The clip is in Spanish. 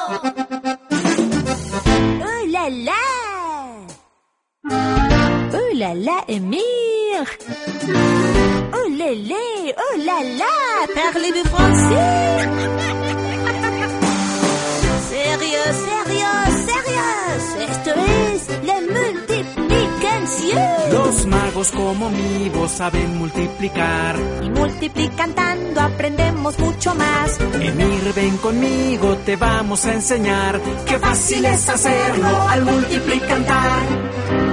Oh là là! Oh là là, Émir! Oh lélé! Oh là là! Parlez-vous français? Sérieux, sérieux, sérieux! Esto es la multiplicación. Los magos como mi voz saben multiplicar. Y multiplicando aprendemos mucho más. Emir, ven conmigo, te vamos a enseñar. Qué fácil es hacerlo al multiplicar.